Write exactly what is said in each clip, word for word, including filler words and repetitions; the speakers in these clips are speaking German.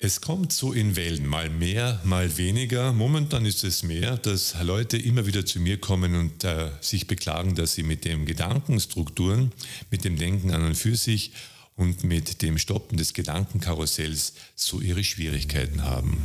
Es kommt so in Wellen, mal mehr, mal weniger. Momentan ist es mehr, dass Leute immer wieder zu mir kommen und äh, sich beklagen, dass sie mit den Gedankenstrukturen, mit dem Denken an und für sich und mit dem Stoppen des Gedankenkarussells so ihre Schwierigkeiten haben.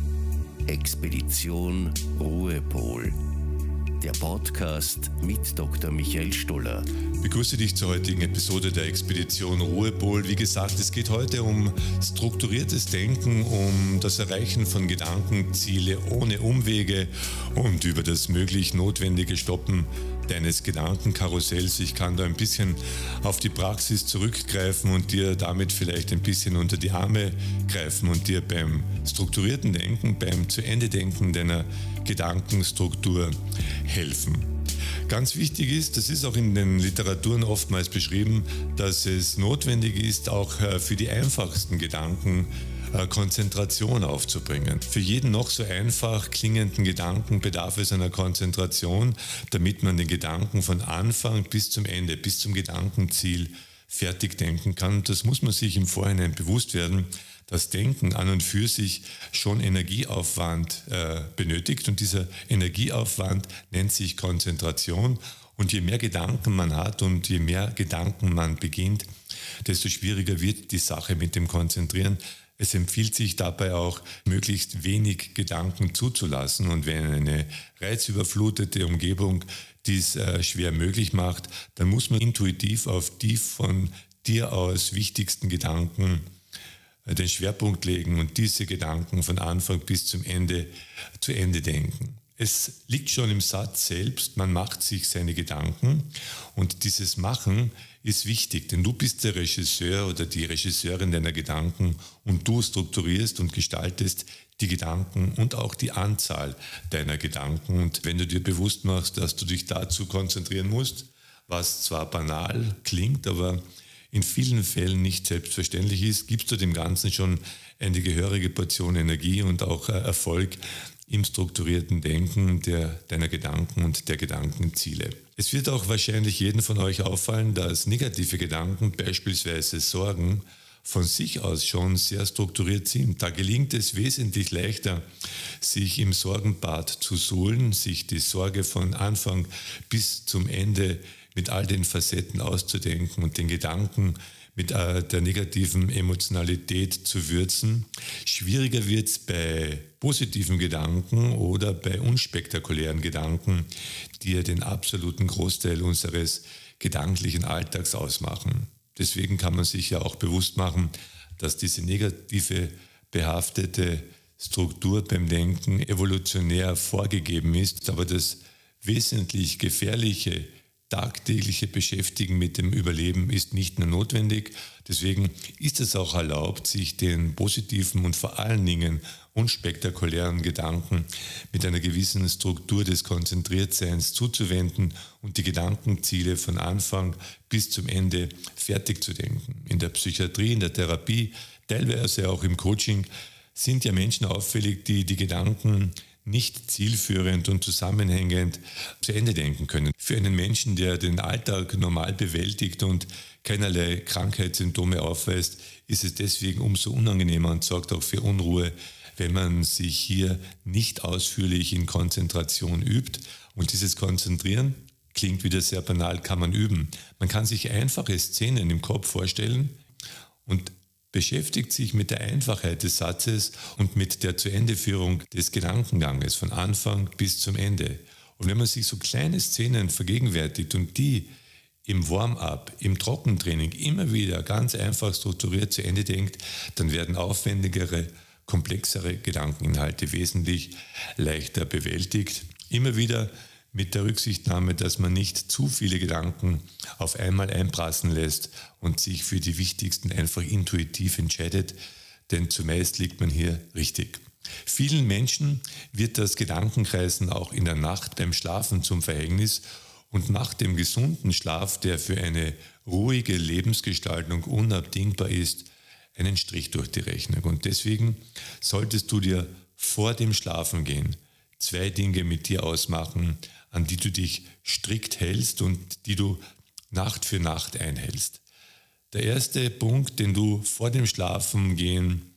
Expedition Ruhepol. Der Podcast mit Doktor Michael Stoller. Ich begrüße dich zur heutigen Episode der Expedition Ruhepol. Wie gesagt, es geht heute um strukturiertes Denken, um das Erreichen von Gedankenziele ohne Umwege und über das möglich notwendige Stoppen deines Gedankenkarussells. Ich kann da ein bisschen auf die Praxis zurückgreifen und dir damit vielleicht ein bisschen unter die Arme greifen und dir beim strukturierten Denken, beim Zu-Ende-Denken deiner Gedankenstruktur helfen. Ganz wichtig ist, das ist auch in den Literaturen oftmals beschrieben, dass es notwendig ist, auch für die einfachsten Gedanken Konzentration aufzubringen. Für jeden noch so einfach klingenden Gedanken bedarf es einer Konzentration, damit man den Gedanken von Anfang bis zum Ende, bis zum Gedankenziel fertig denken kann. Das muss man sich im Vorhinein bewusst werden. Das Denken an und für sich schon Energieaufwand äh, benötigt und dieser Energieaufwand nennt sich Konzentration. Und je mehr Gedanken man hat und je mehr Gedanken man beginnt, desto schwieriger wird die Sache mit dem Konzentrieren. Es empfiehlt sich dabei auch, möglichst wenig Gedanken zuzulassen. Und wenn eine reizüberflutete Umgebung dies äh, schwer möglich macht, dann muss man intuitiv auf die von dir aus wichtigsten Gedanken äh, den Schwerpunkt legen und diese Gedanken von Anfang bis zum Ende zu Ende denken. Es liegt schon im Satz selbst, man macht sich seine Gedanken und dieses Machen ist wichtig, denn du bist der Regisseur oder die Regisseurin deiner Gedanken und du strukturierst und gestaltest die Gedanken und auch die Anzahl deiner Gedanken. Und wenn du dir bewusst machst, dass du dich dazu konzentrieren musst, was zwar banal klingt, aber in vielen Fällen nicht selbstverständlich ist, gibst du dem Ganzen schon eine gehörige Portion Energie und auch Erfolg im strukturierten Denken der, deiner Gedanken und der Gedankenziele. Es wird auch wahrscheinlich jedem von euch auffallen, dass negative Gedanken, beispielsweise Sorgen, von sich aus schon sehr strukturiert sind. Da gelingt es wesentlich leichter, sich im Sorgenbad zu suhlen, sich die Sorge von Anfang bis zum Ende mit all den Facetten auszudenken und den Gedanken mit äh, der negativen Emotionalität zu würzen. Schwieriger wird es bei positiven Gedanken oder bei unspektakulären Gedanken, die ja den absoluten Großteil unseres gedanklichen Alltags ausmachen. Deswegen kann man sich ja auch bewusst machen, dass diese negative behaftete Struktur beim Denken evolutionär vorgegeben ist, aber das wesentlich gefährliche tagtägliche Beschäftigen mit dem Überleben ist nicht nur notwendig. Deswegen ist es auch erlaubt, sich den positiven und vor allen Dingen unspektakulären Gedanken mit einer gewissen Struktur des Konzentriertseins zuzuwenden und die Gedankenziele von Anfang bis zum Ende fertig zu denken. In der Psychiatrie, in der Therapie, teilweise auch im Coaching sind ja Menschen auffällig, die die Gedanken nicht zielführend und zusammenhängend zu Ende denken können. Für einen Menschen, der den Alltag normal bewältigt und keinerlei Krankheitssymptome aufweist, ist es deswegen umso unangenehmer und sorgt auch für Unruhe, wenn man sich hier nicht ausführlich in Konzentration übt. Und dieses Konzentrieren klingt wieder sehr banal, kann man üben. Man kann sich einfache Szenen im Kopf vorstellen und beschäftigt sich mit der Einfachheit des Satzes und mit der Zu-Ende-Führung des Gedankenganges von Anfang bis zum Ende. Und wenn man sich so kleine Szenen vergegenwärtigt und die im Warm-up, im Trockentraining immer wieder ganz einfach strukturiert zu Ende denkt, dann werden aufwendigere, komplexere Gedankeninhalte wesentlich leichter bewältigt. Immer wieder mit der Rücksichtnahme, dass man nicht zu viele Gedanken auf einmal einprassen lässt und sich für die wichtigsten einfach intuitiv entscheidet, denn zumeist liegt man hier richtig. Vielen Menschen wird das Gedankenkreisen auch in der Nacht beim Schlafen zum Verhängnis und nach dem gesunden Schlaf, der für eine ruhige Lebensgestaltung unabdingbar ist, einen Strich durch die Rechnung. Und deswegen solltest du dir vor dem Schlafengehen zwei Dinge mit dir ausmachen, an die du dich strikt hältst und die du Nacht für Nacht einhältst. Der erste Punkt, den du vor dem Schlafengehen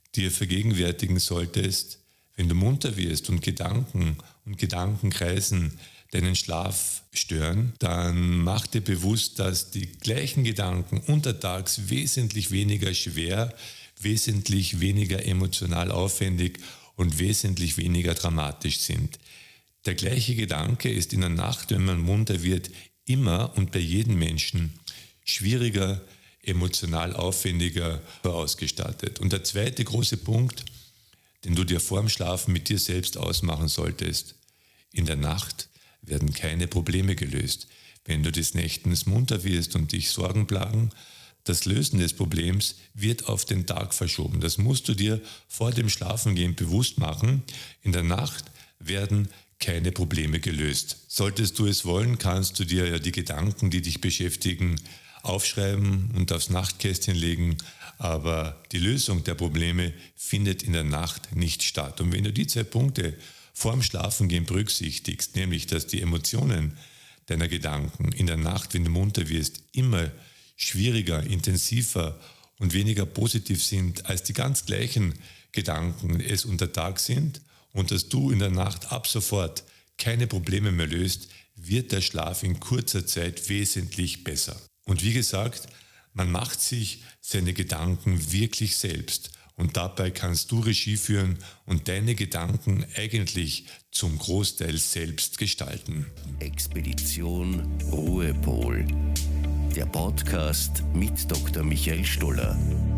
dir vergegenwärtigen solltest, wenn du munter wirst und Gedanken und Gedankenkreisen deinen Schlaf stören, dann mach dir bewusst, dass die gleichen Gedanken untertags wesentlich weniger schwer, wesentlich weniger emotional aufwendig und wesentlich weniger dramatisch sind. Der gleiche Gedanke ist in der Nacht, wenn man munter wird, immer und bei jedem Menschen schwieriger, emotional aufwendiger ausgestattet. Und der zweite große Punkt, den du dir vorm Schlafen mit dir selbst ausmachen solltest: In der Nacht werden keine Probleme gelöst. Wenn du des Nächtens munter wirst und dich Sorgen plagen, das Lösen des Problems wird auf den Tag verschoben. Das musst du dir vor dem Schlafengehen bewusst machen. In der Nacht werden keine Probleme gelöst. Solltest du es wollen, kannst du dir ja die Gedanken, die dich beschäftigen, aufschreiben und aufs Nachtkästchen legen, aber die Lösung der Probleme findet in der Nacht nicht statt. Und wenn du die zwei Punkte vorm Schlafengehen berücksichtigst, nämlich dass die Emotionen deiner Gedanken in der Nacht, wenn du munter wirst, immer schwieriger, intensiver und weniger positiv sind, als die ganz gleichen Gedanken es unter Tag sind, und dass du in der Nacht ab sofort keine Probleme mehr löst, wird der Schlaf in kurzer Zeit wesentlich besser. Und wie gesagt, man macht sich seine Gedanken wirklich selbst. Und dabei kannst du Regie führen und deine Gedanken eigentlich zum Großteil selbst gestalten. Expedition Ruhepol. Der Podcast mit Doktor Michael Stoller.